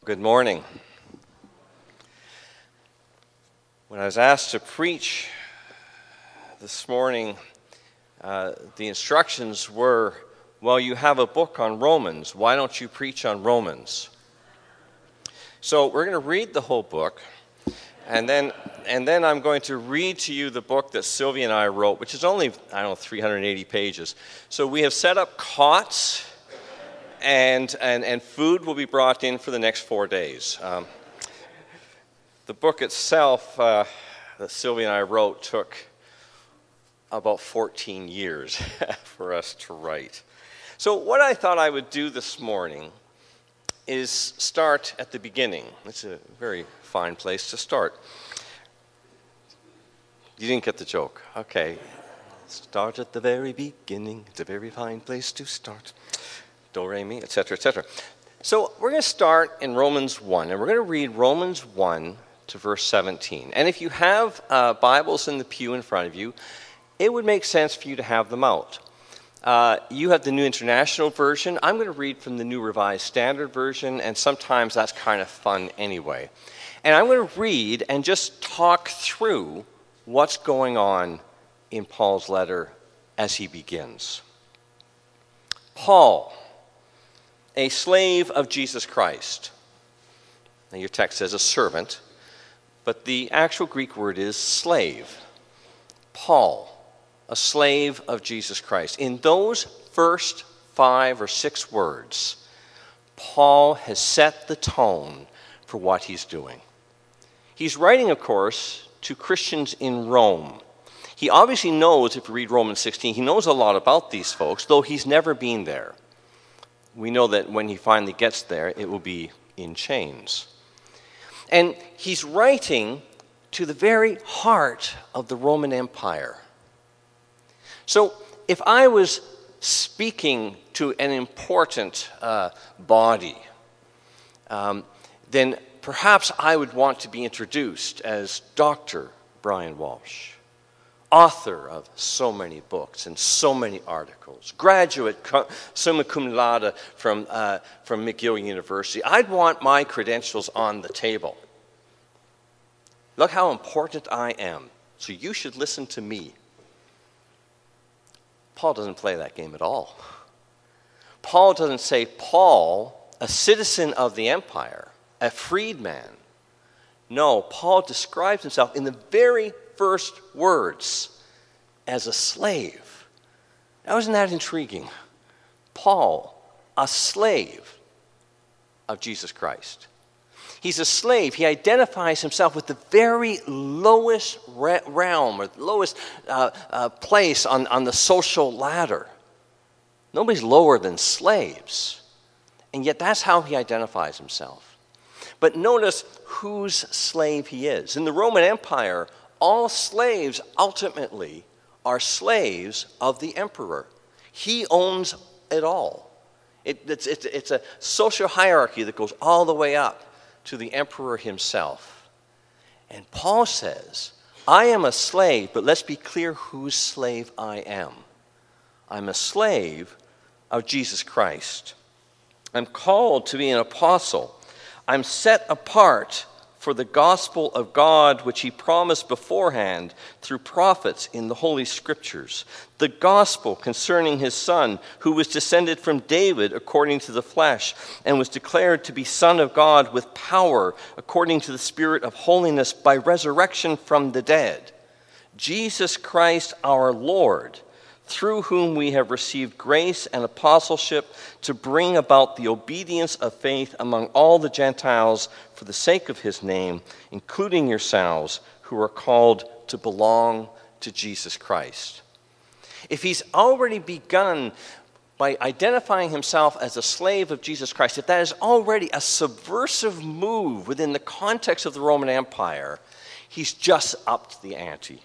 Good morning. When I was asked to preach this morning, the instructions were, well, you have a book on Romans. Why don't you preach on Romans? So we're going to read the whole book, and then I'm going to read to you the book that Sylvia and I wrote, which is only, 380 pages. So we have set up cots, and food will be brought in for the next 4 days. The book itself that Sylvia and I wrote took about 14 years for us to write. So what I thought I would do this morning is start at the beginning. It's a very fine place to start. You didn't get the joke. Okay. Start at the very beginning. It's a very fine place to start. Do, re, mi, etc., etc. So we're going to start in Romans 1, and we're going to read Romans 1 to verse 17. And if you have Bibles in the pew in front of you, it would make sense for you to have them out. You have the New International Version. I'm going to read from the New Revised Standard Version, and sometimes that's kind of fun anyway. And I'm going to read and just talk through what's going on in Paul's letter as he begins. Paul, a slave of Jesus Christ. Now your text says a servant, but the actual Greek word is slave. Paul, a slave of Jesus Christ. In those first 5 or 6 words, Paul has set the tone for what he's doing. He's writing, of course, to Christians in Rome. He obviously knows, if you read Romans 16, he knows a lot about these folks, though he's never been there. We know that when he finally gets there, it will be in chains. And he's writing to the very heart of the Roman Empire. So if I was speaking to an important body, then perhaps I would want to be introduced as Dr. Brian Walsh, author of so many books and so many articles, graduate summa cum laude from McGill University. I'd want my credentials on the table. Look how important I am, so you should listen to me. Paul doesn't play that game at all. Paul doesn't say, Paul, a citizen of the empire, a freedman. No, Paul describes himself in the very first words as a slave. Now, isn't that intriguing? Paul, a slave of Jesus Christ. He's a slave. He identifies himself with the very lowest realm or lowest place on the social ladder. Nobody's lower than slaves. And yet that's how he identifies himself. But notice whose slave he is. In the Roman Empire, all slaves ultimately are slaves of the emperor. He owns it all. It's a social hierarchy that goes all the way up to the emperor himself. And Paul says, I am a slave, but let's be clear whose slave I am. I'm a slave of Jesus Christ. I'm called to be an apostle. I'm set apart for the gospel of God, which he promised beforehand through prophets in the Holy Scriptures. The gospel concerning his Son, who was descended from David according to the flesh, and was declared to be Son of God with power according to the Spirit of holiness by resurrection from the dead. Jesus Christ our Lord, through whom we have received grace and apostleship to bring about the obedience of faith among all the Gentiles for the sake of his name, including yourselves who are called to belong to Jesus Christ. If he's already begun by identifying himself as a slave of Jesus Christ, if that is already a subversive move within the context of the Roman Empire, he's just upped the ante.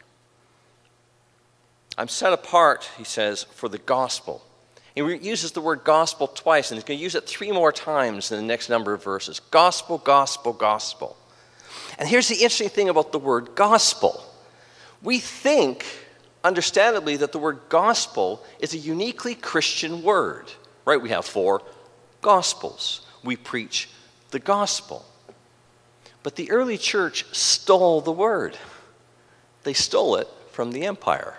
I'm set apart, he says, for the gospel. He uses the word gospel twice, and he's going to use it 3 more times in the next number of verses. Gospel, gospel, gospel. And here's the interesting thing about the word gospel. We think, understandably, that the word gospel is a uniquely Christian word, right? We have 4 gospels. We preach the gospel. But the early church stole the word. They stole it from the empire.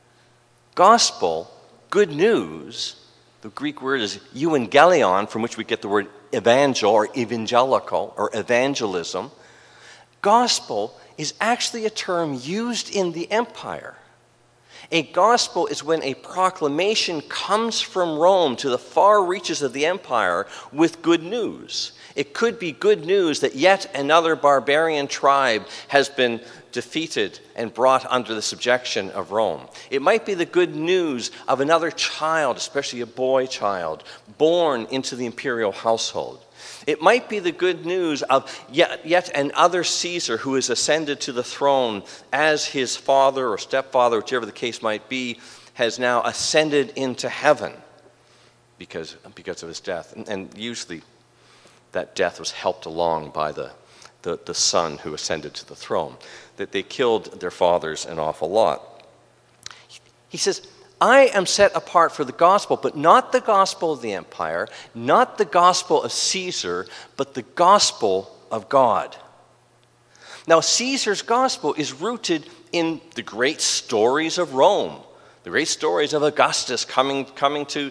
Gospel, good news, the Greek word is euangelion, from which we get the word evangel or evangelical or evangelism. Gospel is actually a term used in the empire. A gospel is when a proclamation comes from Rome to the far reaches of the empire with good news. It could be good news that yet another barbarian tribe has been defeated and brought under the subjection of Rome. It might be the good news of another child, especially a boy child, born into the imperial household. It might be the good news of yet another Caesar who has ascended to the throne as his father or stepfather, whichever the case might be, has now ascended into heaven because of his death. And usually that death was helped along by the son who ascended to the throne. That they killed their fathers an awful lot. He says, I am set apart for the gospel, but not the gospel of the empire, not the gospel of Caesar, but the gospel of God. Now, Caesar's gospel is rooted in the great stories of Rome, the great stories of Augustus coming to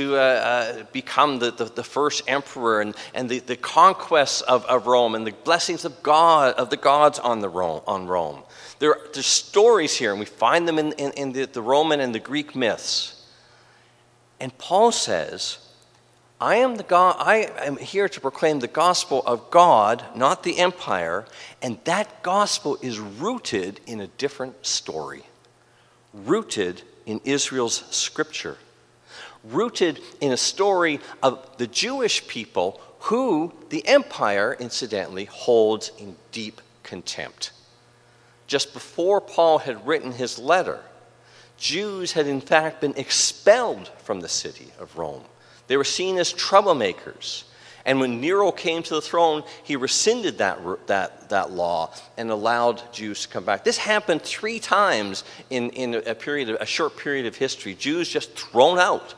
become the first emperor, and the conquests of Rome, and the blessings of the gods on Rome. There's stories here, and we find them in the Roman and the Greek myths. And Paul says, I am here to proclaim the gospel of God, not the empire, and that gospel is rooted in a different story, rooted in Israel's scripture, rooted in a story of the Jewish people who the empire, incidentally, holds in deep contempt. Just before Paul had written his letter, Jews had in fact been expelled from the city of Rome. They were seen as troublemakers. And when Nero came to the throne, he rescinded that law and allowed Jews to come back. This happened 3 times in a short period of history. Jews just thrown out.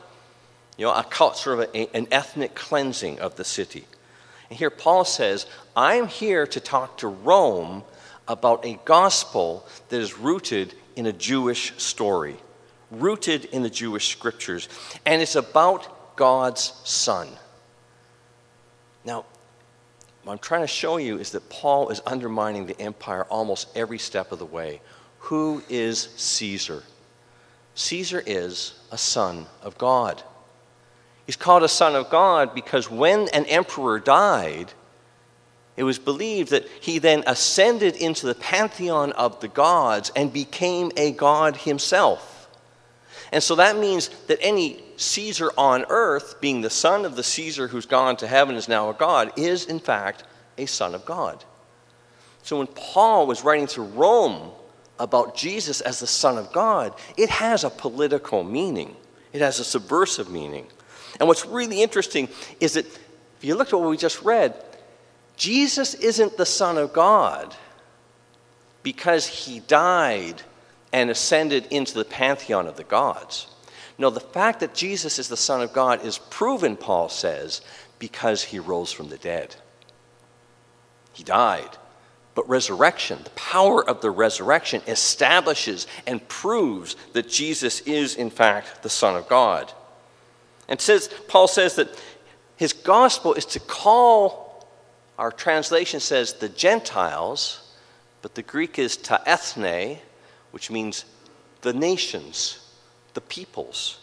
An ethnic cleansing of the city. And here Paul says, I'm here to talk to Rome about a gospel that is rooted in a Jewish story, rooted in the Jewish scriptures, and it's about God's Son. Now, what I'm trying to show you is that Paul is undermining the empire almost every step of the way. Who is Caesar? Caesar is a son of God. He's called a son of God because when an emperor died, it was believed that he then ascended into the pantheon of the gods and became a god himself. And so that means that any Caesar on earth, being the son of the Caesar who's gone to heaven, is now a god, is in fact a son of God. So when Paul was writing to Rome about Jesus as the Son of God, it has a political meaning. It has a subversive meaning. And what's really interesting is that if you look at what we just read, Jesus isn't the Son of God because he died and ascended into the pantheon of the gods. No, the fact that Jesus is the Son of God is proven, Paul says, because he rose from the dead. He died. But resurrection, the power of the resurrection, establishes and proves that Jesus is, in fact, the Son of God. And Paul says that his gospel is to call, our translation says, the Gentiles, but the Greek is ta ethne, which means the nations, the peoples.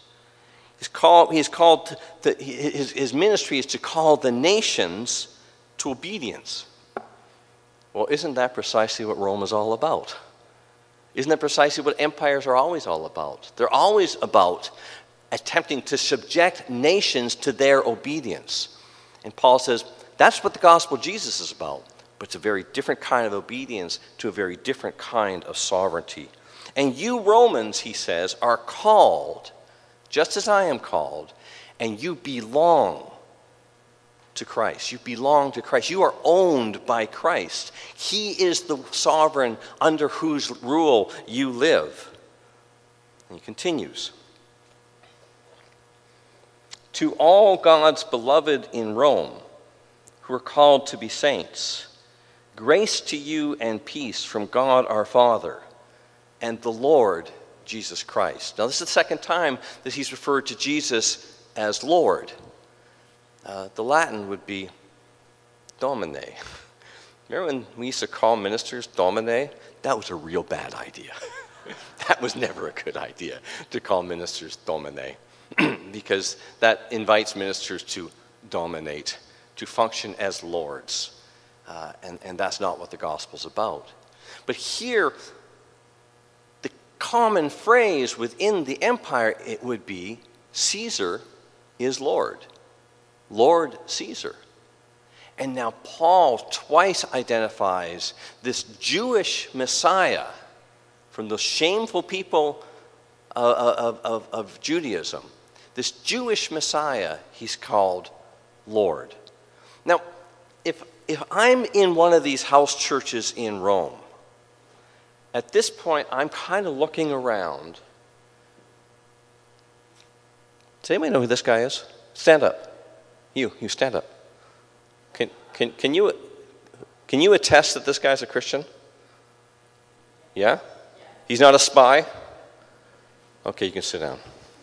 His ministry is to call the nations to obedience. Well, isn't that precisely what Rome is all about? Isn't that precisely what empires are always all about? They're always about attempting to subject nations to their obedience. And Paul says, that's what the gospel of Jesus is about. But it's a very different kind of obedience to a very different kind of sovereignty. And you Romans, he says, are called, just as I am called, and you belong to Christ. You belong to Christ. You are owned by Christ. He is the sovereign under whose rule you live. And he continues. To all God's beloved in Rome, who are called to be saints. Grace to you and peace from God our Father and the Lord Jesus Christ. Now, this is the second time that he's referred to Jesus as Lord. The Latin would be Domine. Remember when we used to call ministers Domine? That was a real bad idea. That was never a good idea to call ministers Domine, because that invites ministers to dominate, to function as lords. And that's not what the gospel's about. But here, the common phrase within the empire, it would be, Caesar is Lord. Lord Caesar. And now Paul twice identifies this Jewish Messiah from the shameful people of Judaism. This Jewish Messiah, he's called Lord. Now, if I'm in one of these house churches in Rome, at this point I'm kind of looking around. Does anybody know who this guy is? Stand up. You stand up. Can you attest that this guy's a Christian? Yeah? He's not a spy? Okay, you can sit down.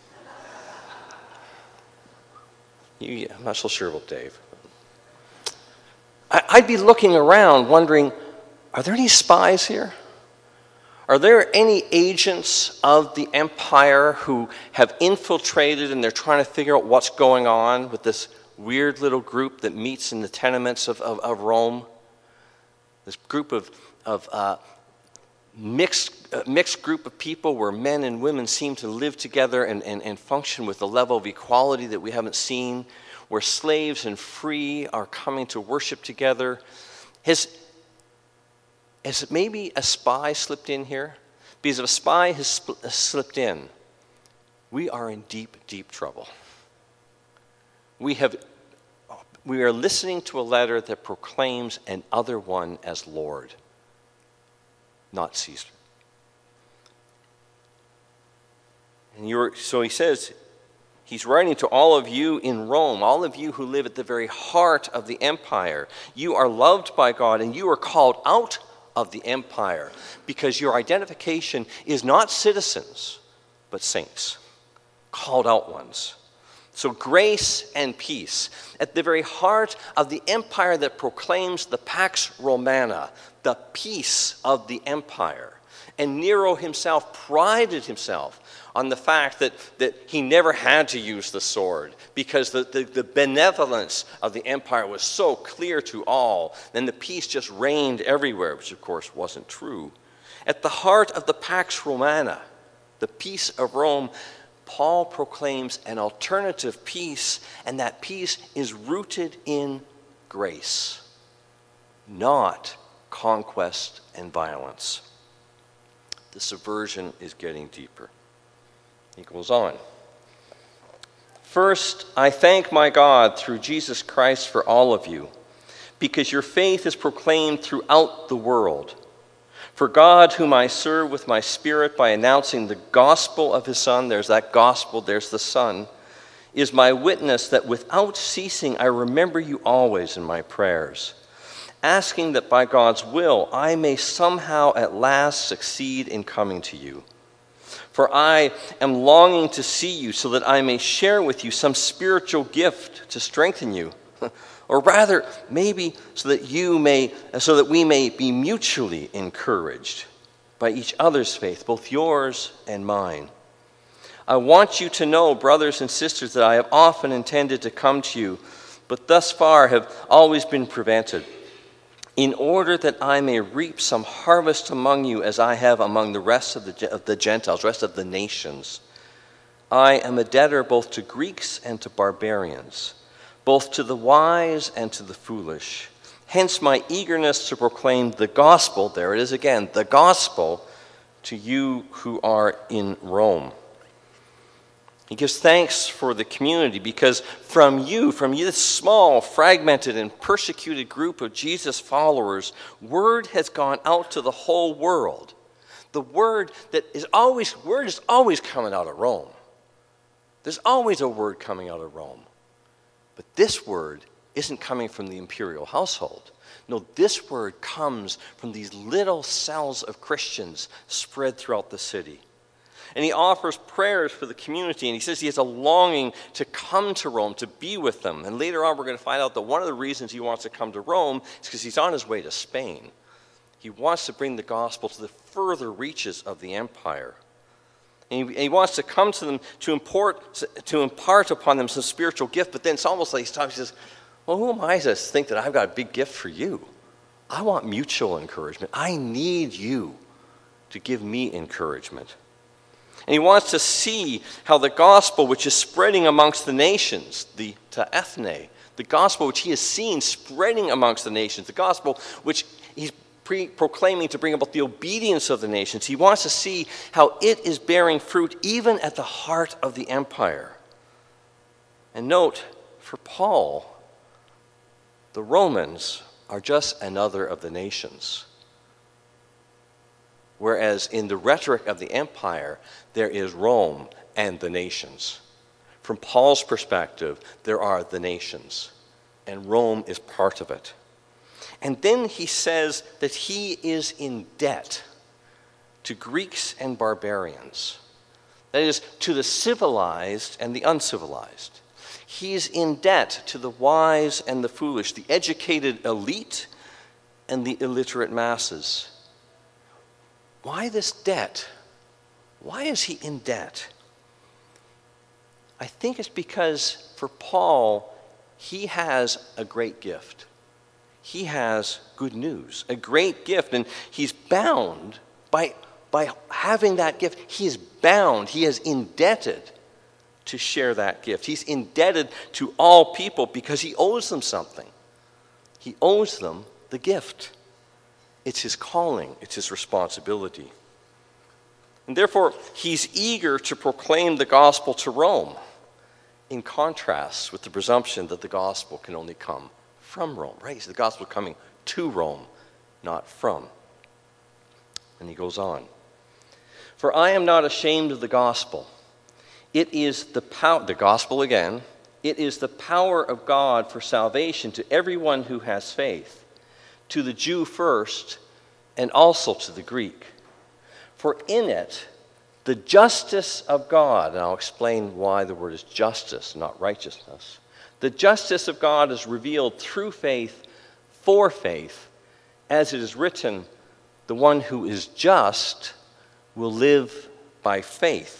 I'm not so sure about Dave. I'd be looking around wondering, are there any spies here? Are there any agents of the empire who have infiltrated and they're trying to figure out what's going on with this weird little group that meets in the tenements of Rome? This group of mixed group of people where men and women seem to live together and function with a level of equality that we haven't seen, where slaves and free are coming to worship together. Has maybe a spy slipped in here? Because if a spy has slipped in, we are in deep, deep trouble. We are listening to a letter that proclaims another one as Lord, not Caesar. And so he says, he's writing to all of you in Rome, all of you who live at the very heart of the empire. You are loved by God, and you are called out of the empire because your identification is not citizens, but saints, called out ones. So grace and peace at the very heart of the empire that proclaims the Pax Romana, the peace of the empire. And Nero himself prided himself on the fact that he never had to use the sword because the benevolence of the empire was so clear to all, and the peace just reigned everywhere, which of course wasn't true. At the heart of the Pax Romana, the peace of Rome, Paul proclaims an alternative peace, and that peace is rooted in grace, not conquest and violence. The subversion is getting deeper. He goes on. First, I thank my God through Jesus Christ for all of you, because your faith is proclaimed throughout the world. For God, whom I serve with my spirit by announcing the gospel of his Son, there's that gospel, there's the Son, is my witness that without ceasing I remember you always in my prayers, asking that by God's will I may somehow at last succeed in coming to you. For I am longing to see you so that I may share with you some spiritual gift to strengthen you. Or rather, maybe so that we may be mutually encouraged by each other's faith, both yours and mine. I want you to know, brothers and sisters, that I have often intended to come to you, but thus far have always been prevented, in order that I may reap some harvest among you as I have among the rest of the Gentiles, rest of the nations. I am a debtor both to Greeks and to barbarians, both to the wise and to the foolish. Hence my eagerness to proclaim the gospel, there it is again, the gospel, to you who are in Rome. He gives thanks for the community because from you, this small, fragmented, and persecuted group of Jesus followers, word has gone out to the whole world. The word is always coming out of Rome. There's always a word coming out of Rome. But this word isn't coming from the imperial household. No, this word comes from these little cells of Christians spread throughout the city. And he offers prayers for the community, and he says he has a longing to come to Rome, to be with them. And later on, we're going to find out that one of the reasons he wants to come to Rome is because he's on his way to Spain. He wants to bring the gospel to the further reaches of the empire. And he wants to come to them to impart upon them some spiritual gift, but then it's almost like he says, well, who am I to think that I've got a big gift for you? I want mutual encouragement. I need you to give me encouragement. And he wants to see how the gospel, which is spreading amongst the nations, the ethne, the gospel which he has seen spreading amongst the nations, the gospel which he's proclaiming to bring about the obedience of the nations. He wants to see how it is bearing fruit even at the heart of the empire. And note, for Paul, the Romans are just another of the nations. Whereas in the rhetoric of the empire, there is Rome and the nations. From Paul's perspective, there are the nations, and Rome is part of it. And then he says that he is in debt to Greeks and barbarians. That is, to the civilized and the uncivilized. He's in debt to the wise and the foolish, the educated elite and the illiterate masses. Why this debt? Why is he in debt? I think it's because for Paul, he has a great gift. He has good news, a great gift, and he's bound by having that gift. He is bound, he is indebted to share that gift. He's indebted to all people because he owes them something. He owes them the gift. It's his calling, it's his responsibility. And therefore, he's eager to proclaim the gospel to Rome, in contrast with the presumption that the gospel can only come from Rome, right? So the gospel coming to Rome, not from. And he goes on. For I am not ashamed of the gospel. It is the gospel again, it is the power of God for salvation to everyone who has faith, to the Jew first, and also to the Greek. For in it, the justice of God, and I'll explain why the word is justice, not righteousness. The justice of God is revealed through faith, for faith, as it is written, the one who is just will live by faith.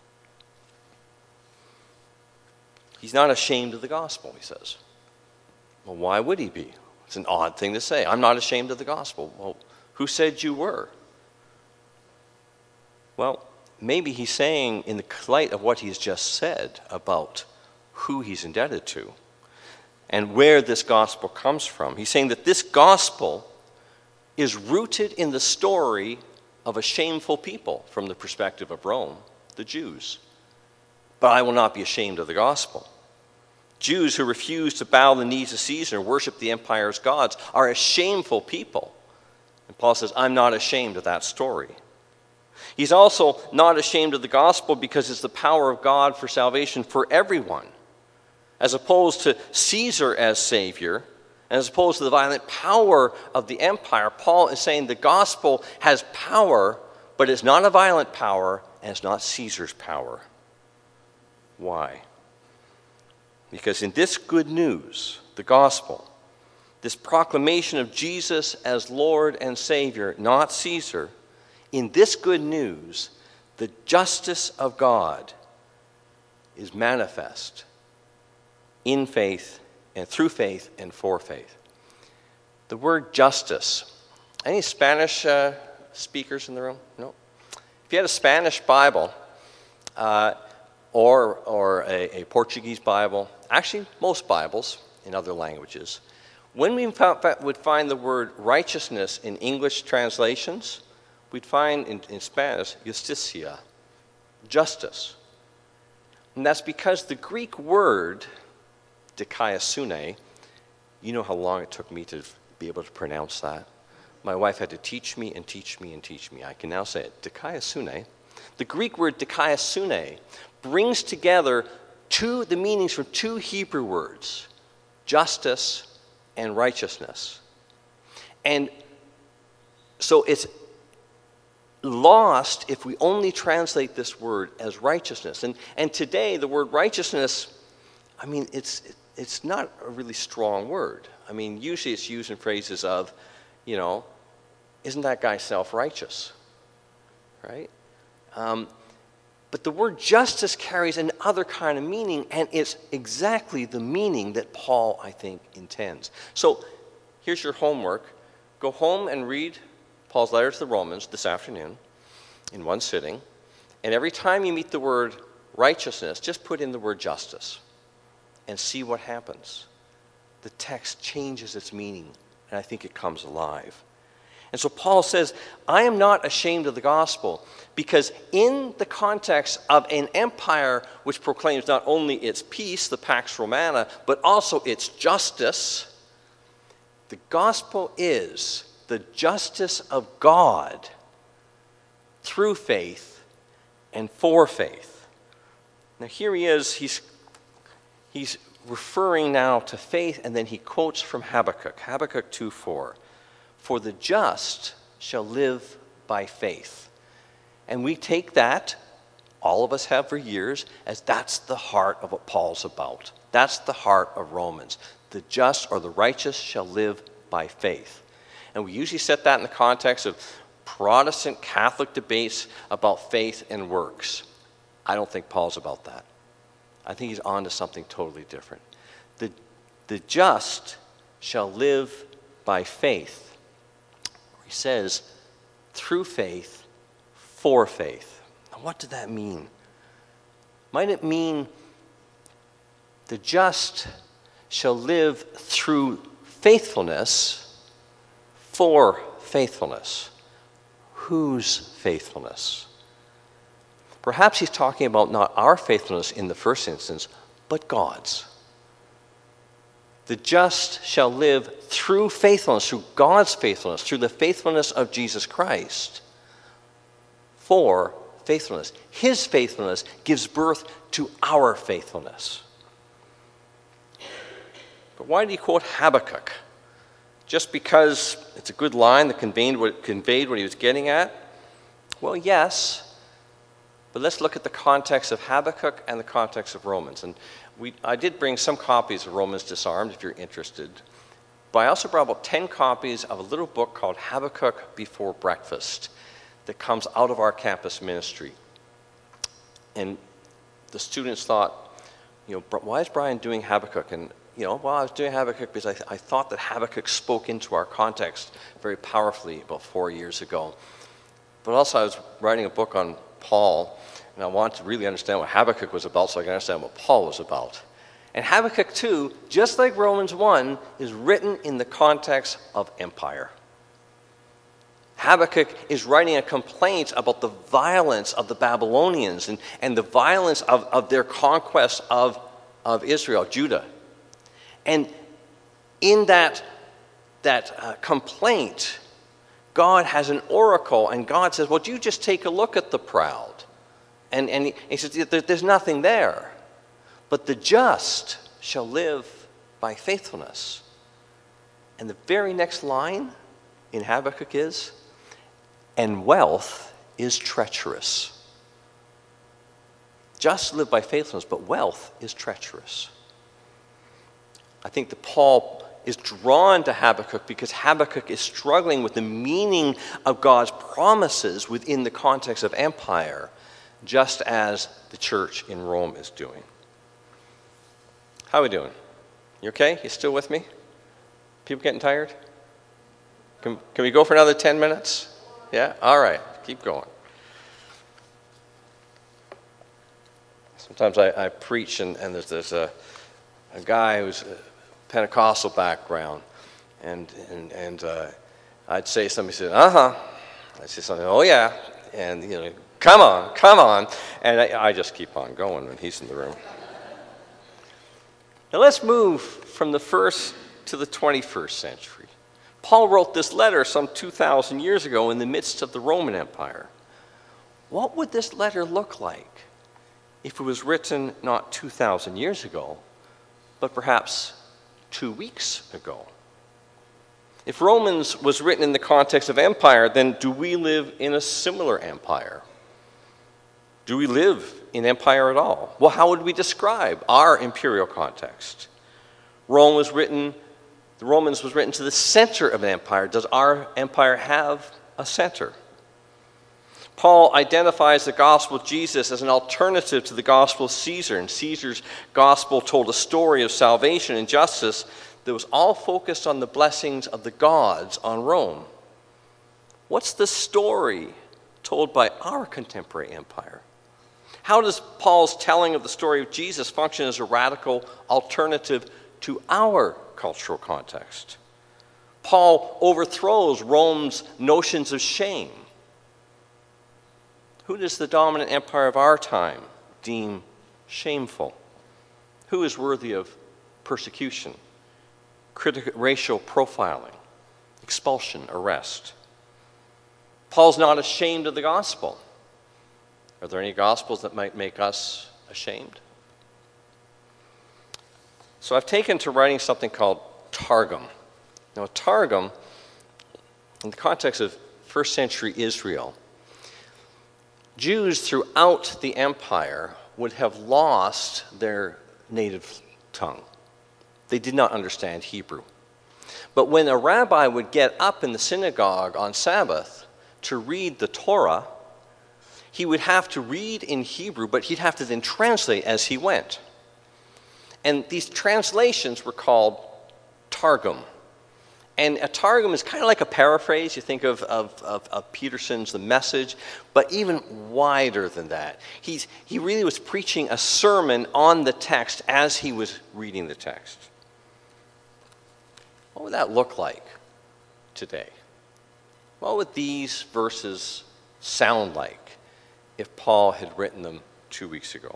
He's not ashamed of the gospel, he says. Well, why would he be? It's an odd thing to say. I'm not ashamed of the gospel. Well, who said you were? Well, maybe he's saying in the light of what he's just said about who he's indebted to and where this gospel comes from. He's saying that this gospel is rooted in the story of a shameful people from the perspective of Rome, the Jews. But I will not be ashamed of the gospel. Jews who refuse to bow the knee to Caesar and worship the empire's gods are a shameful people. And Paul says, I'm not ashamed of that story. He's also not ashamed of the gospel because it's the power of God for salvation for everyone. As opposed to Caesar as Savior, and as opposed to the violent power of the empire, Paul is saying the gospel has power, but it's not a violent power, and it's not Caesar's power. Why? Because in this good news, the gospel, this proclamation of Jesus as Lord and Savior, not Caesar, in this good news, the justice of God is manifest in faith and through faith and for faith. The word justice. Any Spanish speakers in the room? No? If you had a Spanish Bible, or a Portuguese Bible, actually most Bibles in other languages, when we would find the word righteousness in English translations, we'd find in Spanish, justicia, justice. And that's because the Greek word, dikaiosune, you know how long it took me to be able to pronounce that? My wife had to teach me and teach me and teach me. I can now say it, dikaiosune. The Greek word dikaiosune brings together the meanings from two Hebrew words, justice, and righteousness. And so it's lost if we only translate this word as righteousness. And today, the word righteousness, I mean, it's not a really strong word. I mean, usually it's used in phrases of, isn't that guy self-righteous? Right? But the word justice carries another kind of meaning, and it's exactly the meaning that Paul, I think, intends. So here's your homework. Go home and read Paul's letter to the Romans this afternoon in one sitting. And every time you meet the word righteousness, just put in the word justice and see what happens. The text changes its meaning, and I think it comes alive. And so Paul says, I am not ashamed of the gospel, because in the context of an empire which proclaims not only its peace, the Pax Romana, but also its justice, the gospel is the justice of God through faith and for faith. Now here he is, he's referring now to faith, and then he quotes from Habakkuk 2:4. For the just shall live by faith. And we take that, all of us have for years, as that's the heart of what Paul's about. That's the heart of Romans. The just or the righteous shall live by faith. And we usually set that in the context of Protestant Catholic debates about faith and works. I don't think Paul's about that. I think he's on to something totally different. The just shall live by faith. He says, through faith, for faith. Now, what did that mean? Might it mean the just shall live through faithfulness for faithfulness? Whose faithfulness? Perhaps he's talking about not our faithfulness in the first instance, but God's. The just shall live through faithfulness, through God's faithfulness, through the faithfulness of Jesus Christ, for faithfulness. His faithfulness gives birth to our faithfulness. But why did he quote Habakkuk? Just because it's a good line that conveyed what he was getting at? Well, yes. But let's look at the context of Habakkuk and the context of Romans. And I did bring some copies of Romans Disarmed, if you're interested. But I also brought about 10 copies of a little book called Habakkuk Before Breakfast that comes out of our campus ministry. And the students thought, why is Brian doing Habakkuk? And, I was doing Habakkuk because I thought that Habakkuk spoke into our context very powerfully about 4 years ago. But also I was writing a book on Paul, and I wanted to really understand what Habakkuk was about so I could understand what Paul was about. And Habakkuk 2, just like Romans 1, is written in the context of empire. Habakkuk is writing a complaint about the violence of the Babylonians and the violence of their conquest of Israel, Judah. And in that complaint, God has an oracle, and God says, well, you just take a look at the proud. And he says, there's nothing there. But the just shall live by faithfulness. And the very next line in Habakkuk is, and wealth is treacherous. Just live by faithfulness, but wealth is treacherous. I think that Paul is drawn to Habakkuk because Habakkuk is struggling with the meaning of God's promises within the context of empire, just as the church in Rome is doing. How are we doing? You okay? You still with me? People getting tired? Can we go for another 10 minutes? Yeah? All right. Keep going. Sometimes I preach and there's a guy who's a Pentecostal background and I'd say something, he said, I'd say something, oh yeah, and come on, and I just keep on going when he's in the room. Now let's move from the first to the 21st century. Paul wrote this letter some 2,000 years ago in the midst of the Roman Empire. What would this letter look like if it was written not 2,000 years ago, but perhaps 2 weeks ago. If Romans was written in the context of empire, then do we live in a similar empire? Do we live in empire at all? Well, how would we describe our imperial context? The Romans was written to the center of an empire. Does our empire have a center? Paul identifies the gospel of Jesus as an alternative to the gospel of Caesar, and Caesar's gospel told a story of salvation and justice that was all focused on the blessings of the gods on Rome. What's the story told by our contemporary empire? How does Paul's telling of the story of Jesus function as a radical alternative to our cultural context? Paul overthrows Rome's notions of shame. Who does the dominant empire of our time deem shameful? Who is worthy of persecution, racial profiling, expulsion, arrest? Paul's not ashamed of the gospel. Are there any gospels that might make us ashamed? So I've taken to writing something called Targum. Now, a Targum, in the context of first century Israel, Jews throughout the empire would have lost their native tongue. They did not understand Hebrew. But when a rabbi would get up in the synagogue on Sabbath to read the Torah, he would have to read in Hebrew, but he'd have to then translate as he went. And these translations were called Targum. And a Targum is kind of like a paraphrase. You think of Peterson's The Message, but even wider than that. He really was preaching a sermon on the text as he was reading the text. What would that look like today? What would these verses sound like if Paul had written them 2 weeks ago?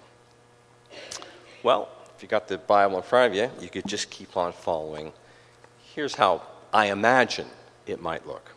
Well, if you got the Bible in front of you, you could just keep on following. Here's how I imagine it might look.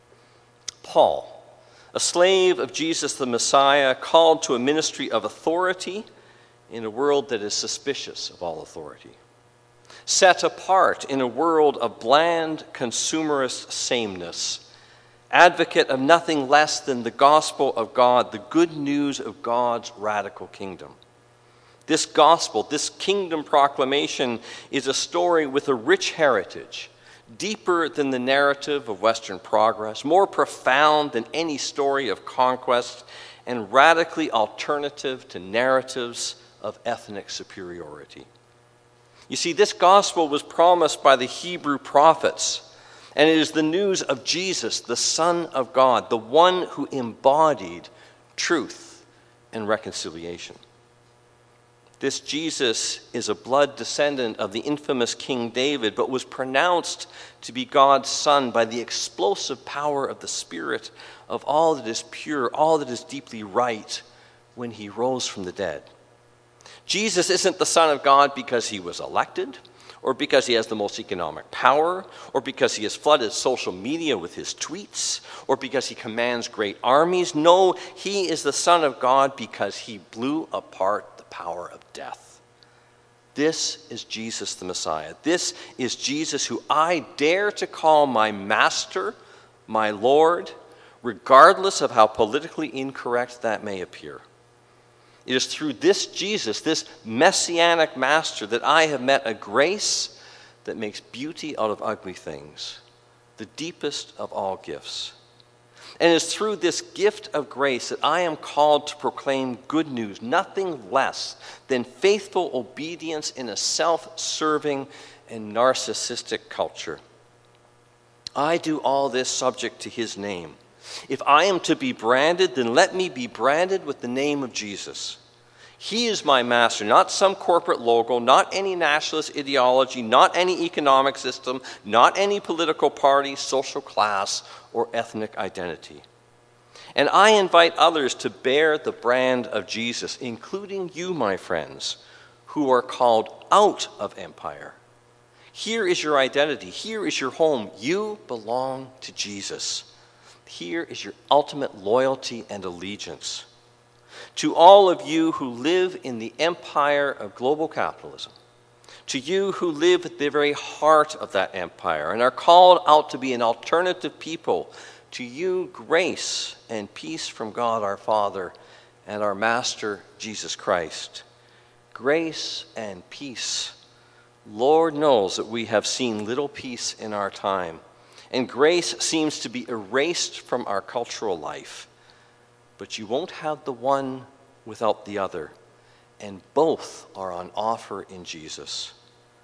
Paul, a slave of Jesus the Messiah, called to a ministry of authority in a world that is suspicious of all authority. Set apart in a world of bland, consumerist sameness. Advocate of nothing less than the gospel of God, the good news of God's radical kingdom. This gospel, this kingdom proclamation, is a story with a rich heritage, deeper than the narrative of Western progress, more profound than any story of conquest, and radically alternative to narratives of ethnic superiority. You see, this gospel was promised by the Hebrew prophets, and it is the news of Jesus, the Son of God, the one who embodied truth and reconciliation. This Jesus is a blood descendant of the infamous King David, but was pronounced to be God's Son by the explosive power of the Spirit of all that is pure, all that is deeply right, when he rose from the dead. Jesus isn't the Son of God because he was elected, or because he has the most economic power, or because he has flooded social media with his tweets, or because he commands great armies. No, he is the Son of God because he blew apart the power of death. This is Jesus the Messiah. This is Jesus who I dare to call my Master, my Lord, regardless of how politically incorrect that may appear. It is through this Jesus, this messianic master, that I have met a grace that makes beauty out of ugly things, the deepest of all gifts. And it is through this gift of grace that I am called to proclaim good news, nothing less than faithful obedience in a self-serving and narcissistic culture. I do all this subject to his name. If I am to be branded, then let me be branded with the name of Jesus. He is my master, not some corporate logo, not any nationalist ideology, not any economic system, not any political party, social class, or ethnic identity. And I invite others to bear the brand of Jesus, including you, my friends, who are called out of empire. Here is your identity. Here is your home. You belong to Jesus. Here is your ultimate loyalty and allegiance. To all of you who live in the empire of global capitalism, To you who live at the very heart of that empire and are called out to be an alternative people, to you grace and peace from God our Father and our Master Jesus Christ. Grace and peace. Lord knows that we have seen little peace in our time, and grace seems to be erased from our cultural life. But you won't have the one without the other, and both are on offer in Jesus.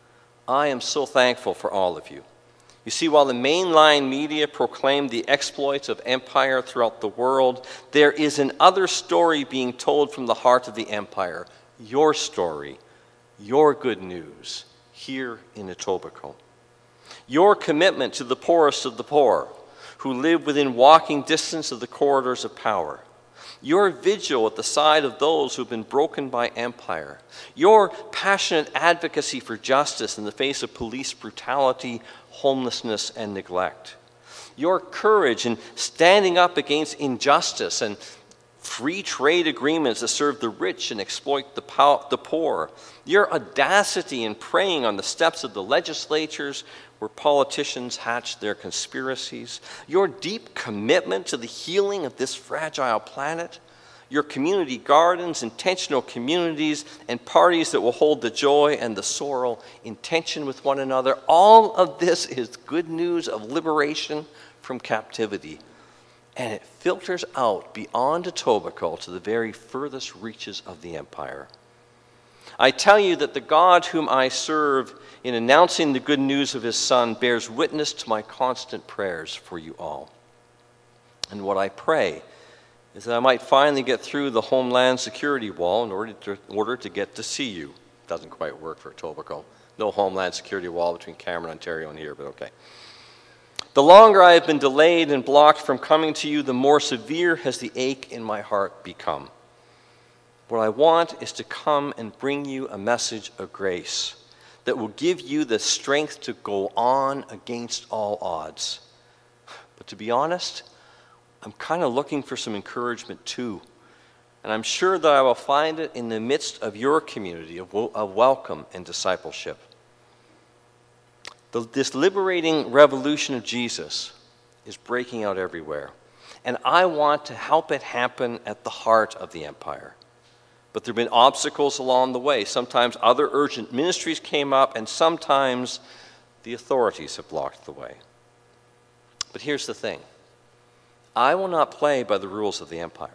I am so thankful for all of you. You see, while the mainline media proclaim the exploits of empire throughout the world, there is another story being told from the heart of the empire. Your story, your good news, here in Etobicoke. Your commitment to the poorest of the poor, who live within walking distance of the corridors of power. Your vigil at the side of those who have been broken by empire. Your passionate advocacy for justice in the face of police brutality, homelessness, and neglect. Your courage in standing up against injustice and free trade agreements that serve the rich and exploit the poor. Your audacity in praying on the steps of the legislatures where politicians hatch their conspiracies. Your deep commitment to the healing of this fragile planet. Your community gardens, intentional communities, and parties that will hold the joy and the sorrow in tension with one another. All of this is good news of liberation from captivity. And it filters out beyond Etobicoke to the very furthest reaches of the empire. I tell you that the God whom I serve in announcing the good news of his Son bears witness to my constant prayers for you all. And what I pray is that I might finally get through the Homeland Security wall in order to get to see you. Doesn't quite work for Etobicoke. No Homeland Security wall between Cameron, Ontario and here, but okay. The longer I have been delayed and blocked from coming to you, the more severe has the ache in my heart become. What I want is to come and bring you a message of grace that will give you the strength to go on against all odds. But to be honest, I'm kind of looking for some encouragement too. And I'm sure that I will find it in the midst of your community of welcome and discipleship. This liberating revolution of Jesus is breaking out everywhere. And I want to help it happen at the heart of the empire. But there have been obstacles along the way. Sometimes other urgent ministries came up, and sometimes the authorities have blocked the way. But here's the thing. I will not play by the rules of the empire.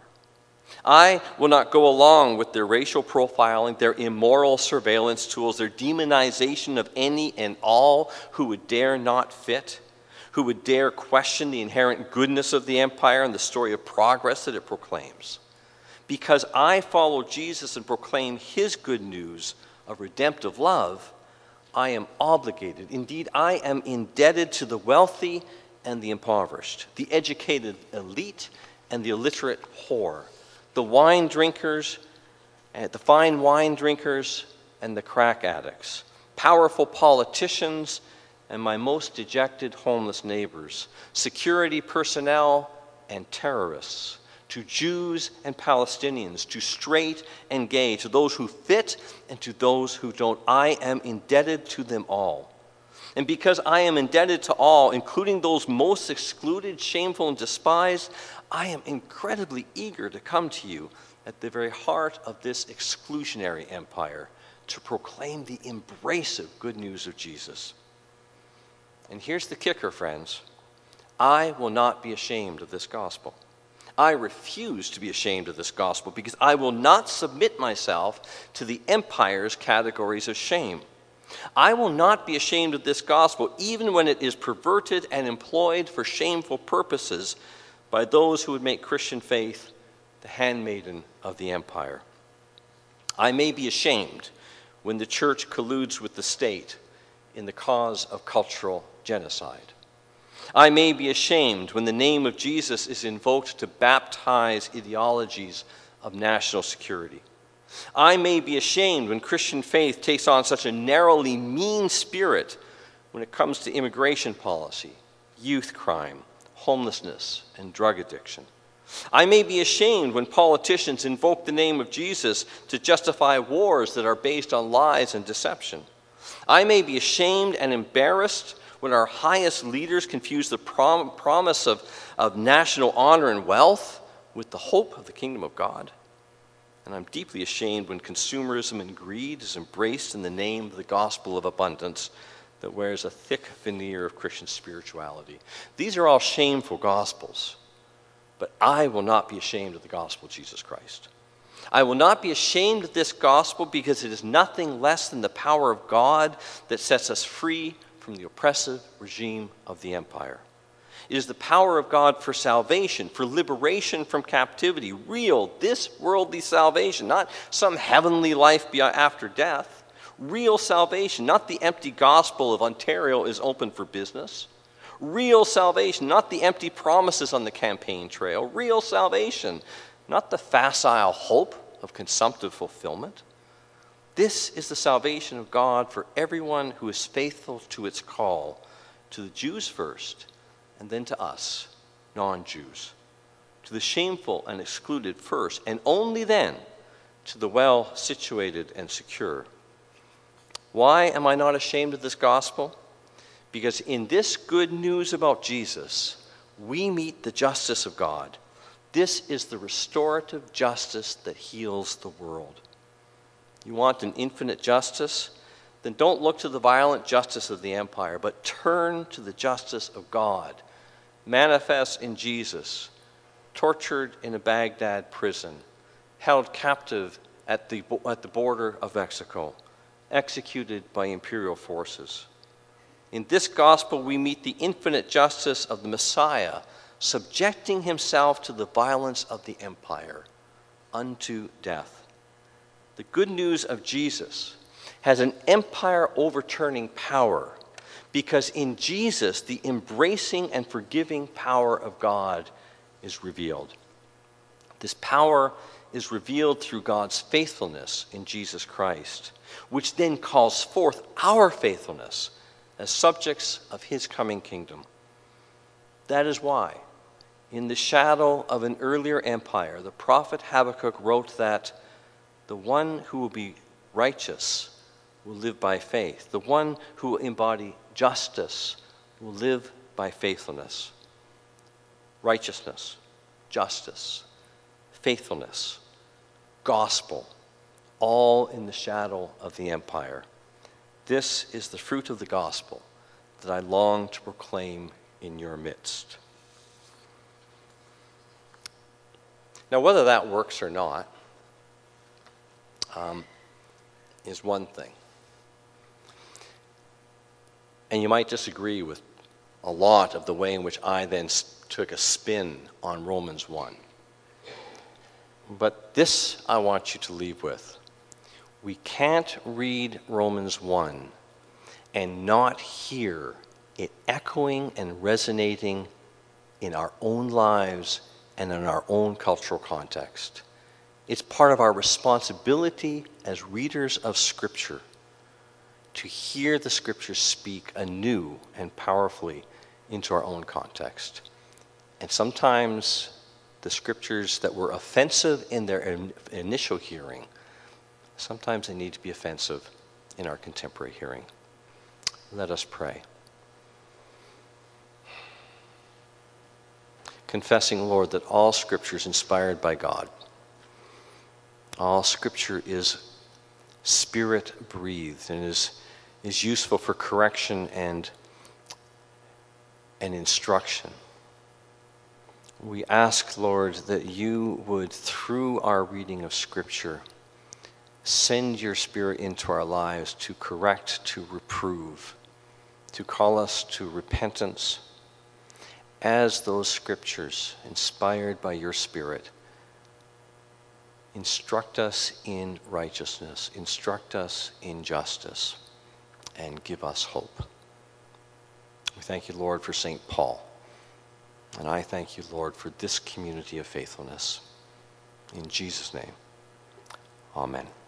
I will not go along with their racial profiling, their immoral surveillance tools, their demonization of any and all who would dare not fit, who would dare question the inherent goodness of the empire and the story of progress that it proclaims. Because I follow Jesus and proclaim his good news of redemptive love, I am obligated, indeed I am indebted to the wealthy and the impoverished, the educated elite and the illiterate poor, the wine drinkers, the fine wine drinkers and the crack addicts, powerful politicians and my most dejected homeless neighbors, security personnel and terrorists, to Jews and Palestinians, to straight and gay, to those who fit and to those who don't. I am indebted to them all. And because I am indebted to all, including those most excluded, shameful, and despised, I am incredibly eager to come to you at the very heart of this exclusionary empire to proclaim the embracive good news of Jesus. And here's the kicker, friends. I will not be ashamed of this gospel. I refuse to be ashamed of this gospel because I will not submit myself to the empire's categories of shame. I will not be ashamed of this gospel even when it is perverted and employed for shameful purposes by those who would make Christian faith the handmaiden of the empire. I may be ashamed when the church colludes with the state in the cause of cultural genocide. I may be ashamed when the name of Jesus is invoked to baptize ideologies of national security. I may be ashamed when Christian faith takes on such a narrowly mean spirit when it comes to immigration policy, youth crime, homelessness, and drug addiction. I may be ashamed when politicians invoke the name of Jesus to justify wars that are based on lies and deception. I may be ashamed and embarrassed when our highest leaders confuse the promise of national honor and wealth with the hope of the kingdom of God. And I'm deeply ashamed when consumerism and greed is embraced in the name of the gospel of abundance that wears a thick veneer of Christian spirituality. These are all shameful gospels, but I will not be ashamed of the gospel of Jesus Christ. I will not be ashamed of this gospel because it is nothing less than the power of God that sets us free from the oppressive regime of the empire. It is the power of God for salvation, for liberation from captivity, real, this worldly salvation, not some heavenly life after death. Real salvation, not the empty gospel of Ontario is open for business. Real salvation, not the empty promises on the campaign trail. Real salvation, not the facile hope of consumptive fulfillment. This is the salvation of God for everyone who is faithful to its call, to the Jews first, and then to us, non-Jews, to the shameful and excluded first, and only then to the well-situated and secure. Why am I not ashamed of this gospel? Because in this good news about Jesus, we meet the justice of God. This is the restorative justice that heals the world. You want an infinite justice? Then don't look to the violent justice of the empire, but turn to the justice of God, manifest in Jesus, tortured in a Baghdad prison, held captive at the border of Mexico, executed by imperial forces. In this gospel, we meet the infinite justice of the Messiah, subjecting himself to the violence of the empire unto death. The good news of Jesus has an empire-overturning power because in Jesus, the embracing and forgiving power of God is revealed. This power is revealed through God's faithfulness in Jesus Christ, which then calls forth our faithfulness as subjects of his coming kingdom. That is why, in the shadow of an earlier empire, the prophet Habakkuk wrote that the one who will be righteous will live by faith. The one who will embody justice will live by faithfulness. Righteousness, justice, faithfulness, gospel, all in the shadow of the empire. This is the fruit of the gospel that I long to proclaim in your midst. Now, whether that works or not is one thing. And you might disagree with a lot of the way in which I then took a spin on Romans 1. But this I want you to leave with. We can't read Romans 1 and not hear it echoing and resonating in our own lives and in our own cultural context. It's part of our responsibility as readers of Scripture to hear the Scriptures speak anew and powerfully into our own context. And sometimes the Scriptures that were offensive in their initial hearing, sometimes they need to be offensive in our contemporary hearing. Let us pray. Confessing, Lord, that all Scripture is inspired by God. All Scripture is Spirit-breathed and is useful for correction and instruction. We ask, Lord, that you would, through our reading of Scripture, send your Spirit into our lives to correct, to reprove, to call us to repentance, as those Scriptures, inspired by your Spirit, instruct us in righteousness, instruct us in justice, and give us hope. We thank you, Lord, for St. Paul. And I thank you, Lord, for this community of faithfulness. In Jesus' name, amen.